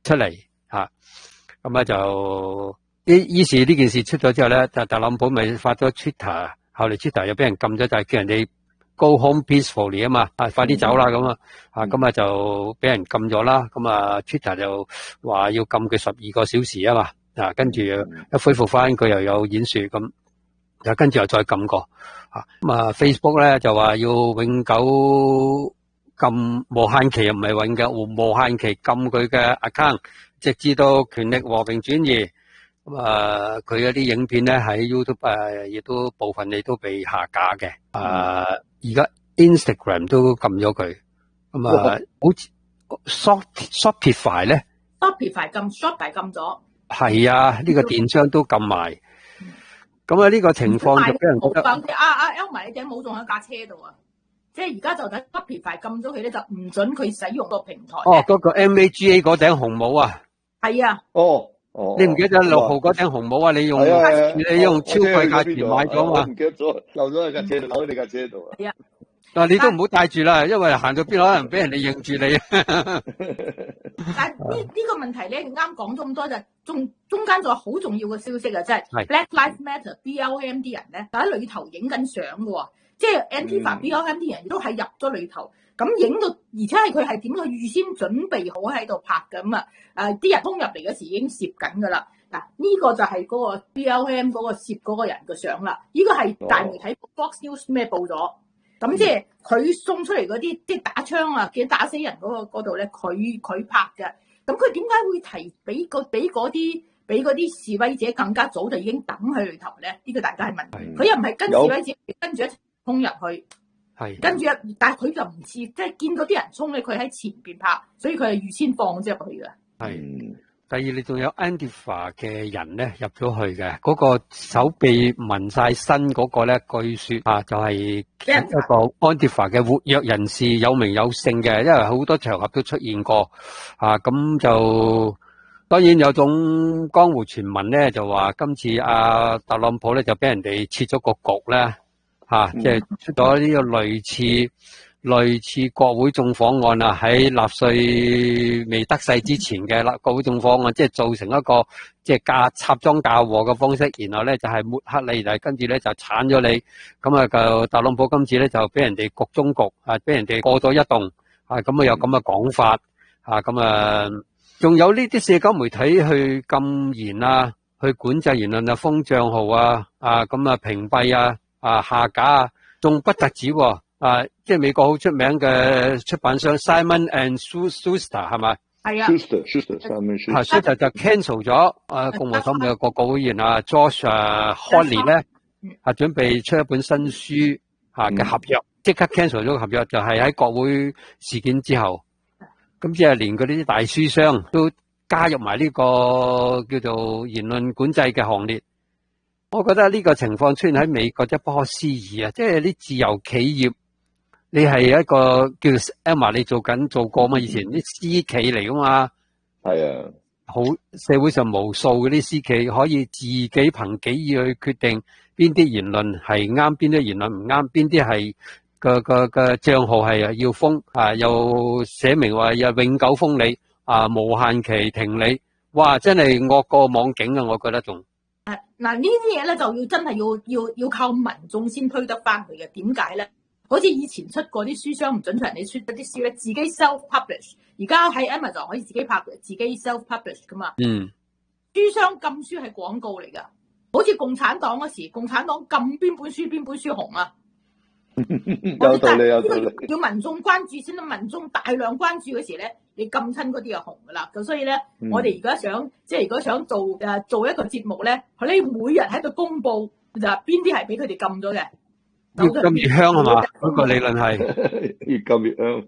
出嚟吓，咁啊就於是呢件事出咗之後咧，特朗普咪發咗 Twitter， 後嚟 Twitter 又俾人禁咗，就係叫人哋 Go home peacefully 啊嘛，快啲走啦咁啊，咁啊就俾人禁咗啦，咁啊 Twitter 就話要禁佢12個小時啊嘛，跟住一恢復翻佢又有演說咁，又跟住又再禁過，咁啊 Facebook 咧就話要永久禁無限期又唔係永久，無限期禁佢嘅 account， 直至到權力和平轉移。咁佢嗰啲影片咧喺 YouTube 亦都部分你都被下架嘅。而家 Instagram 都禁咗佢。咁好似 Shopify 咧 ，Shopify 禁咗。 係啊，呢個電商都禁埋。咁呢個情況就俾人覺得 Elma 你頂帽仲喺架車度啊！即係而家就等 Shopify 禁咗佢咧，就唔准佢使用個平台。 嗰個 MAGA 嗰頂紅帽啊！ 係啊。 你唔記得6號嗰頂紅帽啊？你用超貴價錢買咗嘛？ 唔記得咗，漏咗喺架車度，漏喺你架車度啊！ 係啊。 但你都唔好帶住啦，因為行到邊可能俾人哋認住你。 但呢個問題咧，啱講咗咁多就中間仲有好重要嘅消息啊！即係 Black Lives Matter、BLM 啲人咧，就喺裏頭影緊相嘅喎，即係 Antifa、BLM 啲人亦都係入咗裏頭。咁影到，而且係佢係點去預先準備好喺度拍嘅咁啊！啲人衝入嚟嗰時已經攝緊㗎啦。嗱，呢個就係嗰個 BLM 嗰個攝嗰個人嘅相啦。呢個係大媒體 Fox News 咩報咗？咁即係佢送出嚟嗰啲，即係打槍啊，見打死人嗰度咧，佢拍嘅。咁佢點解會比嗰啲示威者更加早就已經等喺裏頭咧？呢個大家係問。佢又唔係跟示威者跟住一齊衝入去。係跟住但係佢就唔似，即係見到啲人衝咧，佢喺前邊拍，所以佢係預先放咗入去嘅。係。 第二，你仲有 Antifa 嘅人咧入咗去嘅，嗰個手臂紋晒身嗰個咧，據說就係一個 Antifa 嘅活躍人士，有名有姓嘅，因為好多場合都出現過。咁就當然有種江湖傳聞咧，就話今次特朗普咧就俾人哋設咗個局咧。即係出咗呢個類似國會縱火案啊，喺納粹未得勢之前嘅國會縱火案，即係造成一個即係插贓嫁禍嘅方式，然後咧就係抹黑你，就跟住咧就鏟咗你，咁就特朗普今次咧就俾人哋局中局，俾人哋過咗一動，咁有咁嘅講法，仲有呢啲社交媒體去禁言啊，去管制言論啊，封賬號啊，屏蔽下架啊，仲不特止喎，即係美國好出名嘅出版商 Simon and Schuster 係咪？ 係啊 ，Schuster 就 cancel 咗共和黨嘅國會議員Josh Hawley 咧，準備出一本新書嘅合約，即刻 cancel 咗個合約，就係喺國會事件之後，咁即係連嗰啲大書商都加入埋呢個叫做言論管制嘅行列。我覺得呢個情況出現喺美國真係不可思議啊！即係啲自由企業，你係一個叫 Emma， 你做過嘛？以前啲私企嚟噶嘛？ 係啊， 好社會上無數嗰啲私企可以自己憑己意去決定邊啲言論係啱，邊啲言論唔啱，邊啲係個賬號係要封又寫明話又永久封你無限期停你，哇！真係惡過網警啊！我覺得仲。 嗱呢啲嘢咧就要真係要靠民眾先推得翻佢嘅。點解咧？好似以前出過啲書商唔准出人哋出嗰啲書咧，自己 self publish。而家喺 Amazon 可以自己拍，自己 self publish 噶嘛。書商禁書係廣告嚟噶，好似共產黨嗰時，共產黨禁邊本書紅啊。 有道理。 要民眾關注先啦，民眾大量關注嗰時咧，你禁親嗰啲就紅噶啦。咁所以咧，我哋而家想即係如果想做一個節目咧，佢哋每日喺度公佈就邊啲係俾佢哋禁咗嘅。 越禁越香係嘛？嗰個理論係越禁越香。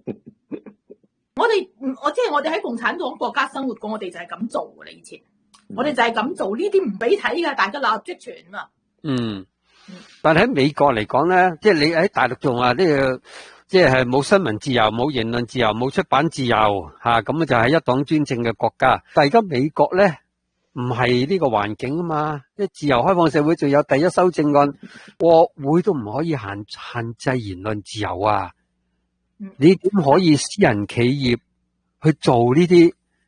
我哋喺共產黨國家生活過，我哋就係咁做㗎啦。以前我哋就係咁做，呢啲唔俾睇㗎，大家鬧職權啊。 但係喺美國嚟講咧，即係你喺大陸仲話呢個，即係冇新聞自由、冇言論自由、冇出版自由咁就係一黨專政嘅國家。但係而家美國咧唔係呢個環境啊嘛，即係自由開放社會，仲有第一修正案，國會都唔可以限制言論自由啊！你點可以私人企業去做呢啲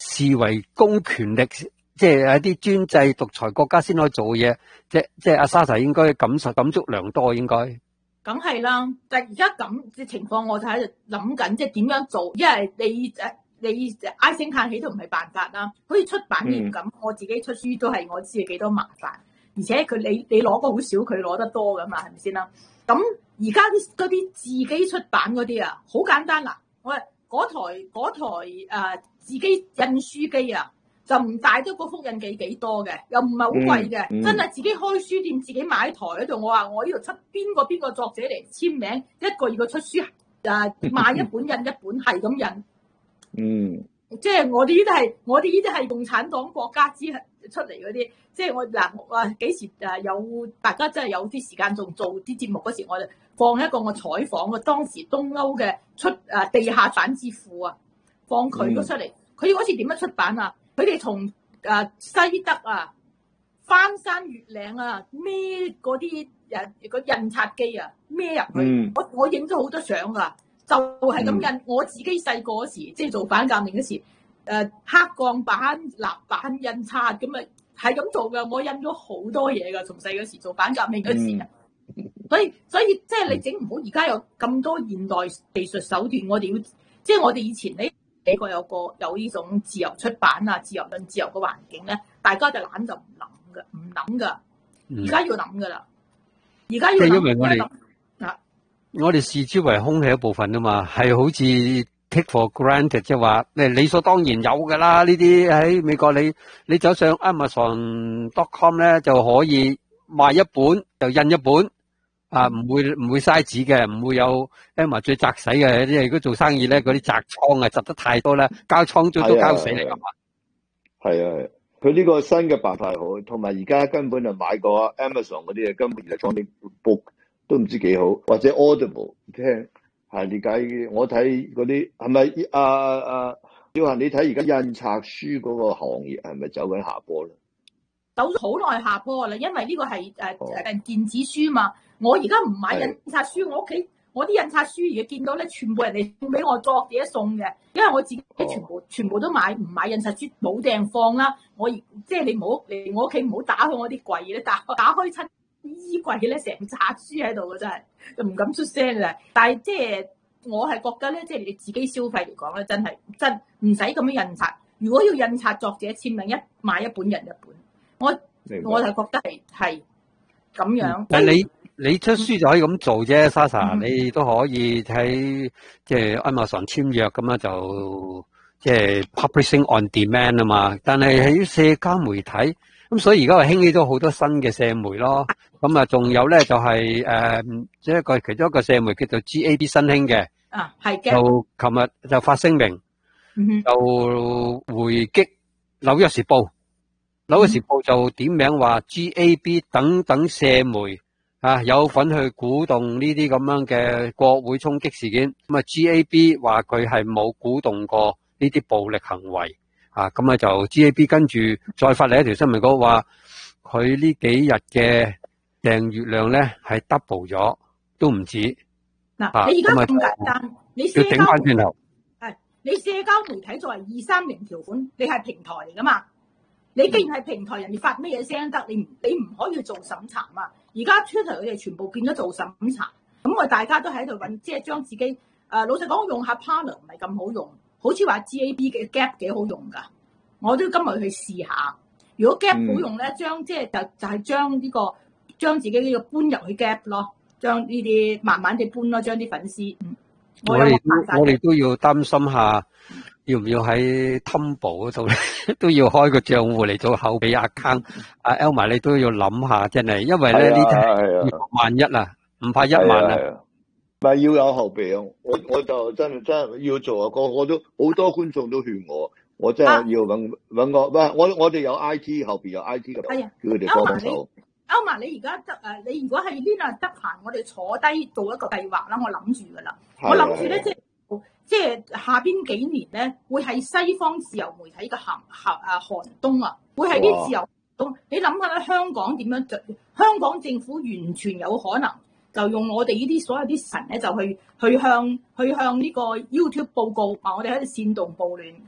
視為公權力，即係一啲專制獨裁國家先可以做嘢，即係阿 Sasha 應該感觸良多，應該。 梗係啦，但係而家咁嘅情況，我就喺度諗緊，即係點樣做，因為你唉聲嘆氣都唔係辦法啦。好似出版業咁，我自己出書都係我知幾多麻煩，而且你攞個好少，佢攞得多噶嘛，係咪先啦？咁而家嗰啲自己出版嗰啲啊，好簡單啦。我嗰台自己印書機啊，就唔大得個複印機幾多嘅，又唔係好貴嘅，真係自己開書店自己買台喺度。我話我呢度出邊個作者嚟簽名，一個二個出書賣一本印一本，係咁印。即係我哋呢啲係共產黨國家出嚟嗰啲，即係我幾時有大家真係有啲時間仲做啲節目嗰時，我就放一個我採訪嘅當時東歐嘅地下反之父啊，放佢嗰出嚟。佢嗰時點樣出版啊？佢哋從西德啊翻山越嶺啊孭嗰啲個印刷機啊孭入去，我影咗好多相噶。就係咁印，我自己細個嗰時，即係做反革命嗰時，黑鋼板、蠟板印刷咁啊，係咁做噶。我印咗好多嘢噶，從細嗰時做反革命嗰時啊。所以即係你整唔好，而家有咁多現代技術手段，我哋要即係我哋以前呢幾個有呢種自由出版啊、自由論、自由嘅環境咧，大家就懶就唔諗噶。而家要諗噶啦，而家要諗。因為我哋視之為空氣一部分啊嘛，係好似 take for granted， 即係話理所當然有噶啦。呢啲喺美國你走上 Amazon.com 咧就可以賣一本就印一本啊，唔會嘥紙嘅，唔會有 Emma 最砸死嘅。即係如果做生意咧，嗰啲砸倉啊砸得太多啦，交倉租都交死你噶嘛。 係啊，佢呢個新嘅辦法好，同埋而家根本就買過 Amazon 嗰啲嘢，根本就裝啲 book。都唔知幾好，或者 Audible 聽係理解。我睇嗰啲係咪耀恒？你睇而家印刷書嗰個行業係咪走緊下坡咧？ 走咗好耐下坡啦，因為呢個係電子書嘛。我而家唔買印刷書，我屋企我啲印刷書而家見到咧，全部人哋送俾我作者送嘅，因為我自己全部都唔買印刷書，冇地方放啦。即係你唔好嚟我屋企，唔好打開我啲櫃咧，打開親。衣櫃咧成冊書喺度嘅，真係就唔敢出聲嘅。但係即係我係覺得咧，即係你自己消費嚟講咧，真唔使咁樣印刷。如果要印刷作者簽名，買一本印一本。我就覺得係咁樣。 但係你出書就可以咁做啫，Sasha，你都可以喺即係 Amazon 簽約咁樣就即係 publishing on demand 啊嘛。但係喺社交媒體。咁所以而家係興起咗好多新嘅社媒咯，咁啊仲有咧就係其中一個社媒叫做 GAB 新興嘅， 係嘅， 就琴日就發聲明，就回擊紐約時報，紐約時報就點名話 GAB 等等社媒有份去鼓動呢啲咁樣嘅國會衝擊事件，咁啊 GAB 話佢係冇鼓動過呢啲暴力行為。咁就 GAB 跟住再發嚟一條新聞稿，話佢呢幾日嘅訂閱量咧係 double 咗，都唔止。 嗱，你而家咁簡單，你社交要頂翻轉頭， 你社交媒體作為230條款，你係平台嚟噶嘛？你既然係平台，人哋發咩嘢聲得，你唔可以做審查嘛？而家 Twitter 佢哋全部變咗做審查，咁我大家都喺度揾，即係將自己老實講，用下 Parler 唔係咁好用。好似話 GAB 嘅 Gap 幾好用㗎，我都今日去試下。如果 Gap 好用咧，就係將自己呢個搬入去 Gap 咯，將呢啲慢慢地搬咯，將啲粉絲。我哋都要擔心下，要唔要喺 Tumblr 嗰度咧都要開個賬戶嚟做後備 account。Elma 你都要諗下，真係，因為咧呢啲萬一啊，唔怕1萬啊。 咪要有後備啊！我就真係要做啊！我都好多觀眾都勸我真係要揾個，我哋有 IT 後邊有 IT 嘅，叫佢哋幫手。 Elma，你而家你如果係呢度得閒，我哋坐低做一個計劃啦。我諗住噶啦，我諗住咧即係下邊幾年咧，會係西方自由媒體嘅寒冬啊，會係啲自由冬。你諗下咧，香港點樣？香港政府完全有可能。就用我哋呢啲所有啲神咧，就去向呢個 YouTube 報告，話我哋喺度煽動暴亂。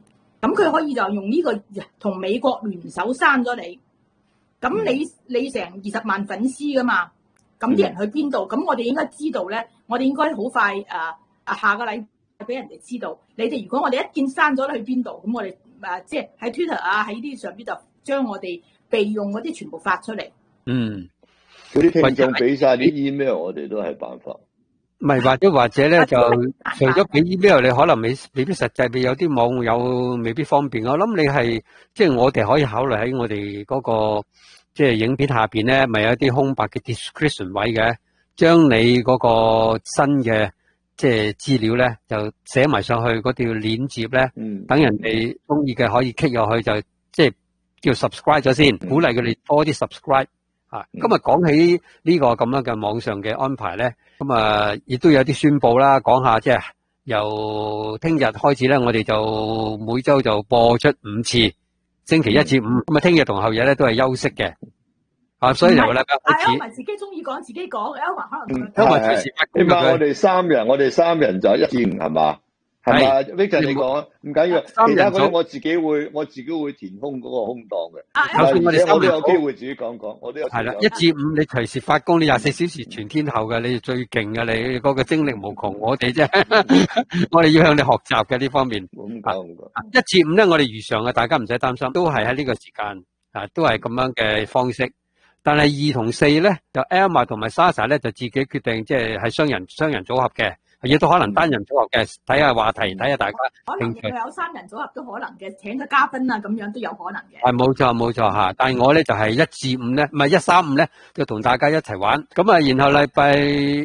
咁佢可以就用呢個同美國聯手刪咗你。咁你成20萬粉絲噶嘛？咁啲人去邊度？咁我哋應該知道咧，我哋應該好快下個禮拜俾人哋知道。你哋如果我哋一見刪咗去邊度，咁我哋即係喺 Twitter 喺呢啲上邊就將我哋備用嗰啲全部發出嚟。 嗰啲聽眾俾晒啲 email， 我哋都係辦法。 唔係或者咧就除咗俾 email，你可能未必實際，有啲網友未必方便。我諗你係即係我哋可以考慮喺我哋嗰個即係影片下邊咧，咪有啲空白嘅 description 位嘅，將你嗰個新嘅即係資料咧就寫埋上去嗰條鏈接咧，等人哋中意嘅可以 click 入去就即係叫 subscribe 咗先，鼓勵佢哋多啲 subscribe。今日講起呢個咁樣嘅網上嘅安排咧，咁亦都有啲宣佈啦，講下即係由聽日開始咧，我哋就每週就播出5次，星期1至5，咁聽日同後日咧都係休息嘅，所以由禮拜開始。 Elma 自己中意講自己講 ，Elma 可能 Elma隨時發工佢。我哋三人就1至5係嘛？係嘛 ？Victor 你講唔緊要，其他嗰啲我自己會填空嗰個空檔嘅。 我哋我都有機會自己講講，我都有。係啦， 1至5你隨時發工，你24小時全天候嘅，你最勁嘅，你嗰個精力無窮。我哋啫，我哋要向你學習嘅呢方面。 唔講。 1至5咧，我哋如常嘅，大家唔使擔心，都係喺呢個時間都係咁樣嘅方式。但係2同4咧，就 Elma 同埋 Sasha 咧就自己決定，即係雙人組合嘅。亦都可能單人組合嘅，睇下話題，睇下大家興趣。可能佢有3人組合都可能嘅，請咗嘉賓啊，咁樣都有可能嘅。冇錯嚇，但係我咧就係1至5咧，唔係1、3、5咧，就同大家一齊玩。咁然後禮拜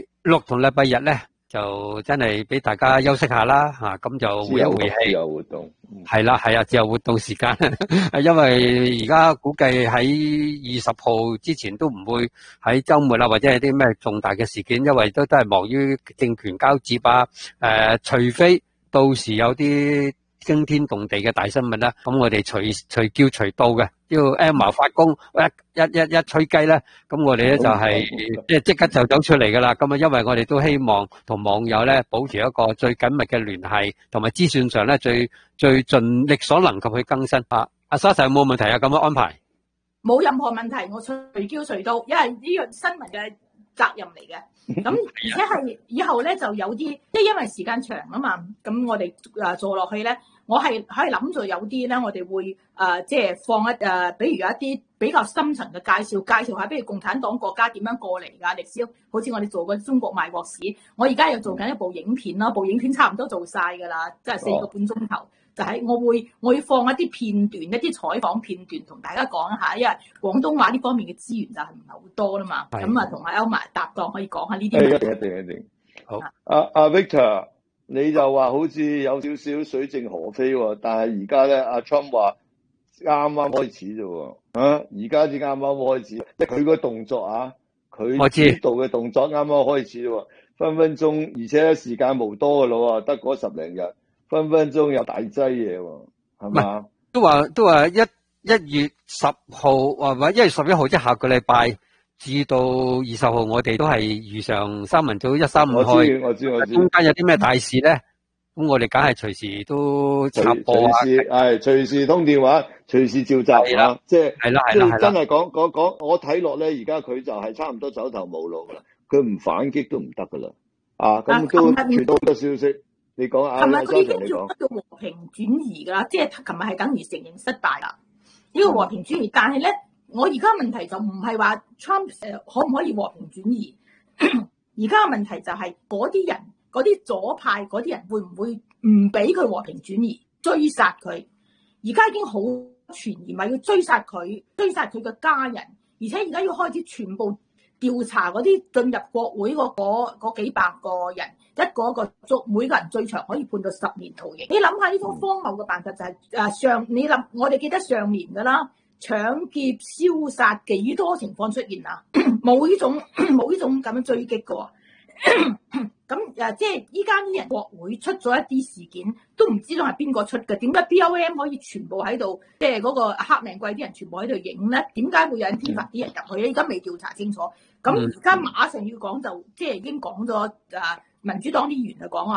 6同禮拜日咧，就真係俾大家休息下啦嚇，咁就回一回氣。自由活動。係啦，自由活動時間。因為而家估計喺20號之前都唔會喺週末啦，或者係啲咩重大嘅事件，因為都係忙於政權交接啊。除非到時有啲驚天動地嘅大新聞啦，咁我哋隨叫隨到嘅。要 Elma 發工一吹雞咧，咁我哋咧就係即刻就走出嚟噶啦。咁因為我哋都希望同網友咧保持一個最緊密嘅聯繫，同埋資訊上咧最盡力所能及去更新。阿 Sasha 有冇問題啊？咁樣安排？ 冇任何問題，我隨叫隨到，因為呢個新聞嘅責任嚟嘅。咁而且係以後咧就有啲，即係因為時間長啊嘛，咁我哋做落去咧。我係可以諗住有啲咧，我哋會即係放比如有一啲比較深層嘅介紹下，比如共產黨國家點樣過嚟㗎歷史，好似我哋做過中國賣國史，我而家又做緊一部影片啦，部影片差唔多做晒㗎啦，即係4個半鐘頭，就係我會放一啲片段，一啲採訪片段同大家講一下，因為廣東話呢方面嘅資源就係唔係好多啦嘛，咁同阿 Elma 搭檔可以講下呢啲。一定。好， 阿 Victor。你就話好似有少少水靜河飛喎，但係而家咧，阿 Trump 話啱啱開始啫喎，而家至啱啱開始，即係佢個動作啊，佢主導嘅動作啱啱開始啫喎，分分鐘，而且時間無多嘅咯喎，得嗰10零日，分分鐘有大劑嘢喎，係嘛？ 都話1月10號或者1月11號即係下個禮拜。至到20號，我哋都係如常三民組1、3、5開。我知。中間有啲咩大事咧？咁我哋梗係隨時都插播啊！ 隨時通電話，隨時召集啊！即係真係講，我睇落咧，而家佢就係差唔多走投無路噶啦，佢唔反擊都唔得噶啦。咁都傳到好多消息，你講啊？ 琴日佢已經做得到和平轉移噶啦，即係琴日係等於承認失敗啦。呢個和平轉移，但係咧。我而家問題就唔係話 Trump 可唔可以和平轉移，而家嘅問題就係嗰啲人，嗰啲左派嗰啲人會唔會唔俾佢和平轉移，追殺佢？而家已經好傳言話要追殺佢嘅家人，而且而家要開始全部調查嗰啲進入國會嗰幾百個人，一個一個捉，每個人最長可以判到10年徒刑。你諗下呢種荒謬嘅辦法就係我哋記得上年㗎啦。搶劫、燒殺幾多情況出現啊？冇呢種咁樣追擊嘅。咁即係依家啲人國會出咗一啲事件，都唔知道係邊個出嘅。點解 BLM 可以全部喺度，即係嗰個黑命貴啲人全部喺度影咧？點解會有人天罰啲人入去咧？而家未調查清楚。咁而家馬上要講就即係已經講咗民主黨啲議員就講話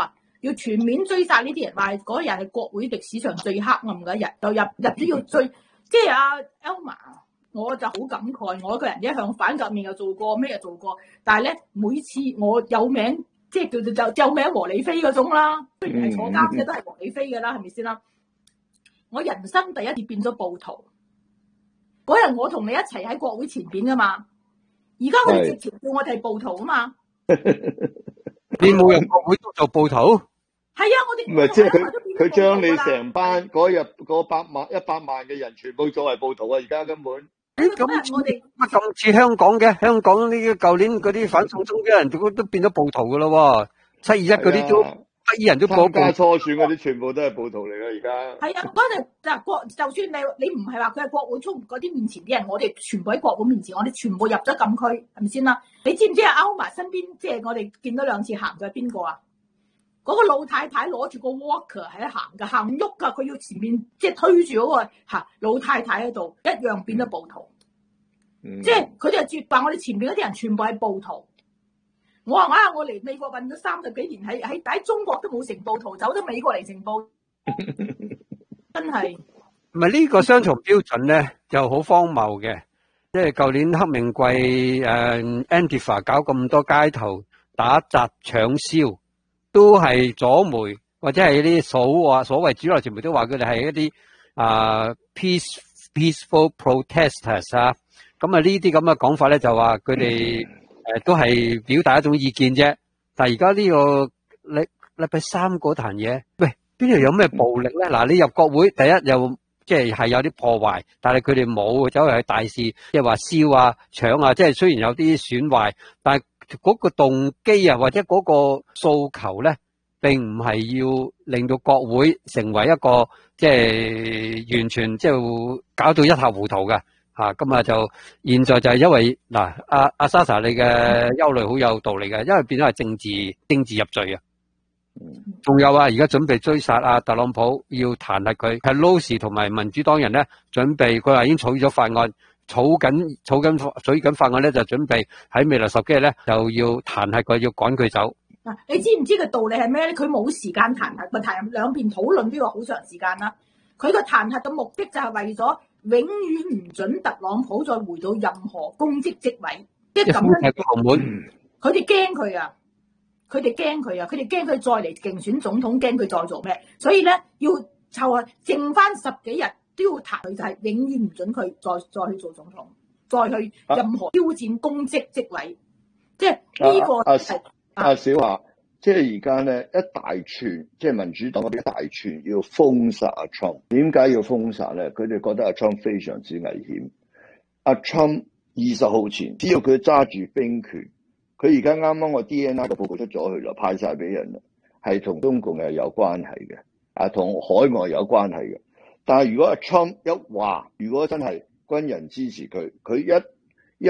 要全面追殺呢啲人，話嗰日係國會歷史上最黑暗嘅一日，就入咗要追，即係阿 Elma， 我就好感慨，我個人一向反革命又做過，咩又做過，但係咧每次我有名，即係叫做就有名和理非嗰種啦，雖然係坐監嘅都係和理非嘅啦，係咪先啦？我人生第一次變咗暴徒，嗰日我同你一齊喺國會前邊噶嘛，而家佢哋直情叫我哋係暴徒啊嘛。 你冇入國會都做暴徒？ 係啊，我哋唔係即係佢將你成班嗰日嗰100萬嘅人全部作為暴徒啊！而家根本咁我哋乜咁似香港嘅？香港呢個舊年嗰啲反送中嘅人都變咗暴徒噶咯，721嗰啲都黑衣人都過加初選嗰啲全部都係暴徒嚟噶，而家係啊，嗰陣就算你唔係話佢係國會衝嗰啲面前啲人，我哋全部喺國會面前，我哋全部入咗禁區，係咪先啦？你知唔知阿歐瑪身邊即係我哋見到2次行嘅係邊個啊？嗰個老太太攞住個 walker 喺行㗎，行唔喐㗎，佢要前面即係推住嗰個老太太喺度，一樣變咗暴徒。即係佢哋係絕話，我哋前邊嗰啲人全部係暴徒。我話我嚟美國混咗30幾年，喺中國都冇成暴徒，走咗美國嚟成暴徒，真係。 唔係呢個雙重標準咧，就好荒謬嘅。即係舊年黑名貴Antifa 搞咁多街頭打砸搶燒，都係左媒或者係啲所謂主流傳媒都話佢哋係一啲peaceful protesters 啊。咁啊呢啲咁嘅講法咧，就話佢哋都係表達一種意見啫。但係而家呢個禮拜3嗰壇嘢，喂，邊度有咩暴力咧？嗱，你入國會第一又即係有啲破壞，但係佢哋冇走去大肆即係話燒啊搶啊，即係雖然有啲損壞，但係嗰個動機啊或者嗰個訴求咧，並唔係要令到國會成為一個即係完全即係搞到一塌糊塗嘅。咁啊就現在就係因為嗱，阿 Sasha 你嘅憂慮好有道理嘅，因為變咗係政治入罪啊。仲有而家準備追殺阿特朗普，要彈劾佢。係 Pelosi 同埋民主黨人咧，準備佢話已經草咗法案，草緊法案咧，就準備喺未來10幾日咧就要彈劾佢，要趕佢走。 嗱，你知唔知個道理係咩咧？佢冇時間彈劾，佢彈兩邊討論呢個好長時間啦。佢個彈劾嘅目的就係為咗永遠唔准特朗普再回到任何公職職位，即係咁樣。佢哋驚佢啊！佢哋驚佢再嚟競選總統，驚佢再做咩？所以咧要湊剩翻10幾日都要彈佢，就係永遠唔准佢再去做總統，再去任何挑戰公職職位。即係呢個係小華，即係而家咧一大串，即係民主黨嗰邊一大串要封殺阿 Trump。點解要封殺咧？佢哋覺得阿 Trump 非常之危險。阿 Trump 20號前，只要佢揸住兵權，佢而家啱啱個 DNI 個報告出咗去啦，派晒俾人啦，係同中共係有關係嘅，同海外有關係嘅。但係如果阿 Trump 一話，如果真係軍人支持佢，佢一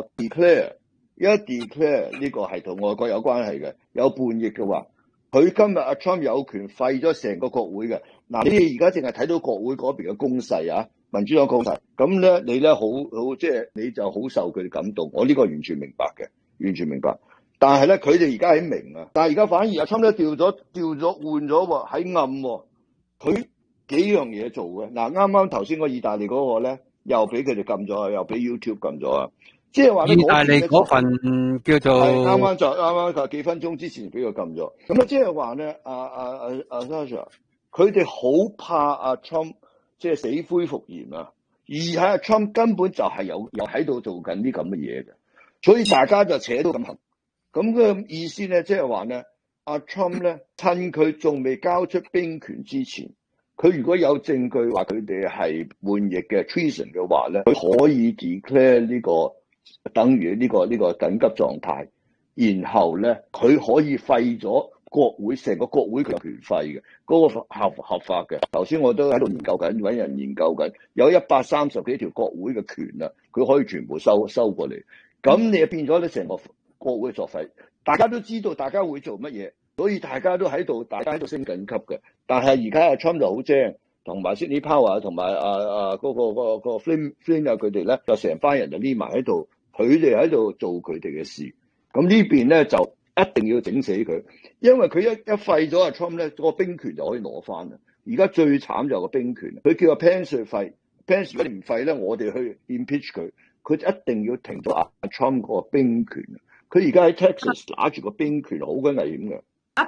declare 呢個係同外國有關係嘅，有叛逆嘅話，佢今日阿 Trump 有權廢咗成個國會嘅。嗱，你哋而家淨係睇到國會嗰邊嘅攻勢啊，民主黨攻勢，咁咧你咧好即係你就好受佢哋感動，我呢個完全明白嘅，完全明白。但係咧佢哋而家喺明啊，但係而家反而阿 Trump 咧調咗換咗喎，喺暗喎，佢幾樣嘢做嘅。嗱，啱啱頭先個意大利嗰個咧，又俾佢哋禁咗，又俾 YouTube 禁咗啊！即係話意大利嗰份叫做啱啱幾分鐘之前俾佢禁咗。咁咧即係話咧，阿 Sasha 佢哋好怕阿 Trump 即係死灰復燃啊！而喺阿 Trump 根本就係有喺度做緊啲咁嘅嘢嘅，所以大家就扯到咁行。咁嘅意思咧，即係話咧，阿 Trump 咧趁佢仲未交出兵權之前，佢如果有證據話佢哋係叛逆嘅 treason 嘅話咧，佢可以 declare 呢個等於呢個緊急狀態，然後咧佢可以廢咗國會，成個國會佢有權廢嘅，嗰個合法嘅。頭先我都喺度研究緊，揾人研究緊，有130幾條國會嘅權啊，佢可以全部收過嚟。咁你就變咗你成個國會作廢，大家都知道大家會做乜嘢，所以大家都喺度升緊級嘅。但係而家阿 Trump 就好精，同埋 Sidney Powell 同埋嗰個 Flynn 啊，佢哋咧就成班人就匿埋喺度，佢哋喺度做佢哋嘅事。咁呢邊咧就一定要整死佢，因為佢一廢咗阿 Trump 咧，個兵權就可以攞翻啦。而家最慘就係個兵權，佢叫阿 Pence 去廢 ，Pence 如果你唔廢咧，我哋去 impeach 佢，佢一定要停咗阿 Trump 個兵權。佢而家喺 Texas 拿住個兵權，好鬼危險嘅。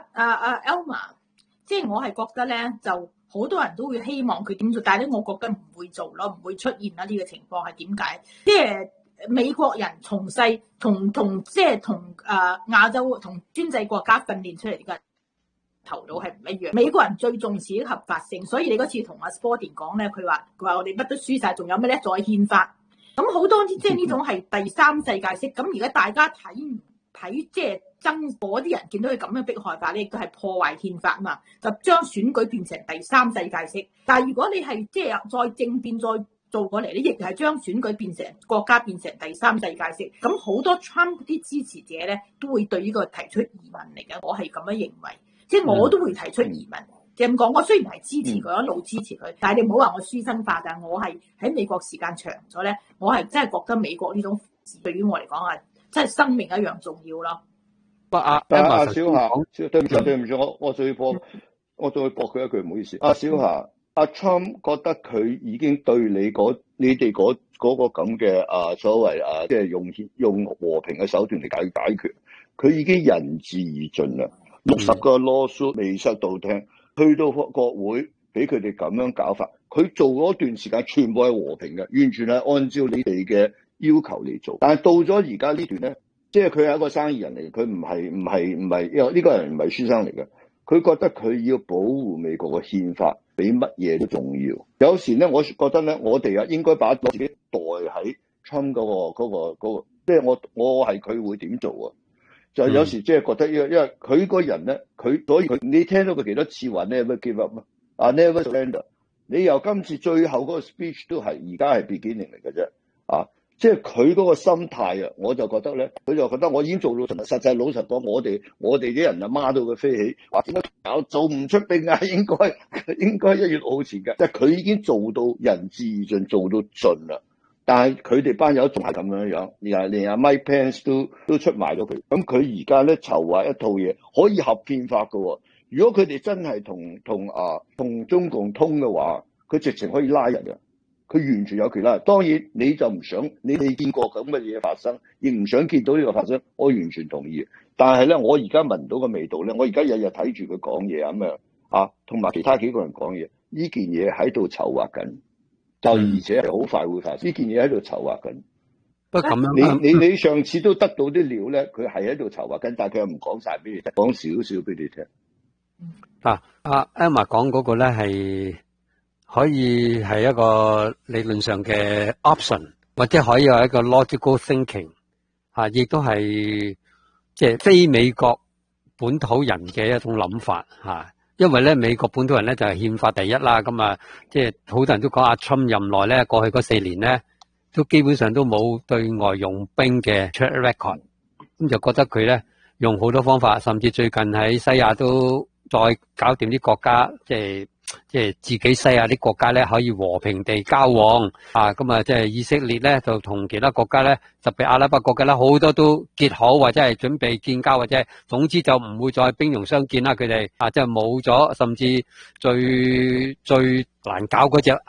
Elma， 即係我係覺得咧，就好多人都會希望佢點做，但係咧，我覺得唔會做咯，唔會出現啦。呢個情況係點解？即係美國人從細同亞洲同專制國家訓練出嚟嘅頭腦係唔一樣。美國人最重視合法性，所以你嗰次同阿 Sporting 講咧，佢話我哋乜都輸晒，仲有咩咧？再憲法。咁好多即係呢種係第三世界式。咁而家大家睇即係爭嗰啲人見到佢咁樣迫害法咧，亦都係破壞憲法嘛，就將選舉變成第三世界式。但係如果你係即係再政變再做過嚟，你亦係將選舉變成國家變成第三世界式。咁好多 Trump 啲支持者咧都會對呢個提出疑問嚟嘅。我係咁樣認為，即係我都會提出疑問。就咁講，我雖然係支持佢，一路支持佢，但係你唔好話我書生化。但係我係喺美國時間長咗咧，我係真係覺得美國呢種對於我嚟講係真係生命一樣重要咯。 阿小霞，對唔住，我再駁佢一句，唔好意思。阿小霞，阿 Trump 覺得佢已經對你哋嗰個咁嘅所謂即係用和平嘅手段嚟解決，佢已經仁至義盡啦。60個 lawsuit 未收到聽。去到國會俾佢哋咁樣搞法，佢做嗰段時間全部係和平嘅，完全係按照你哋嘅要求嚟做。但係到咗而家呢段咧，即係佢係一個生意人嚟嘅，佢唔係，因為呢個人唔係書生嚟嘅。佢覺得佢要保護美國嘅憲法比乜嘢都重要。有時咧，我覺得咧，我哋應該把自己代喺 Trump 嗰個，即係我係佢會點做啊？就有時即係覺得，因為佢個人咧，所以你聽到佢幾多次話 never give up 啊 ，never surrender。你由今次最後嗰個 speech 都係而家係 beginning 嚟嘅啫，即係佢嗰個心態啊，我就覺得咧，佢就覺得我已經做到實際老實講，我哋啲人啊孖到佢飛起，話點解做唔出兵啊？應該1月6號前嘅，即係佢已經做到仁至義盡，做到盡啦。但係佢哋班友仲係咁樣，連阿 Mike Pence 都出賣咗佢。咁佢而家咧籌劃一套嘢，可以合憲法㗎喎。如果佢哋真係同中共通嘅話，佢直情可以拉人嘅。佢完全有權拉。當然你就唔想，你未見過咁嘅嘢發生，亦唔想見到呢個發生。我完全同意。但係咧，我而家聞到個味道咧，我而家日日睇住佢講嘢咁樣同埋其他幾個人講嘢，呢件嘢喺度籌劃緊。就而且係好快會發生，呢件嘢喺度籌劃緊。 不過咁樣， 你上次都得到啲料咧，佢係喺度籌劃緊，但係佢又唔講晒俾你聽，講少少俾你聽。 阿 Emma 講嗰個咧係可以係一個理論上嘅 option， 或者可以有一個 logical thinking，亦都係即係非美國本土人嘅一種諗法因為咧，美國本土人咧就係憲法第一啦，咁即係好多人都講阿 Trump 任內咧，過去嗰4年咧，都基本上都冇對外用兵嘅 track record， 咁就覺得佢咧用好多方法，甚至最近喺西亞都再搞掂啲國家，即係自己西亞啲國家咧可以和平地交往咁即係以色列咧就同其他國家咧，特別阿拉伯國家咧好多都結好或者係準備建交，或者總之就唔會再兵戎相見啦。佢哋即係冇咗，甚至最難搞嗰隻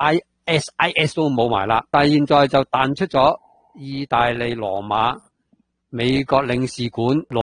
ISIS 都冇埋啦。但係現在就彈出咗意大利羅馬美國領事館。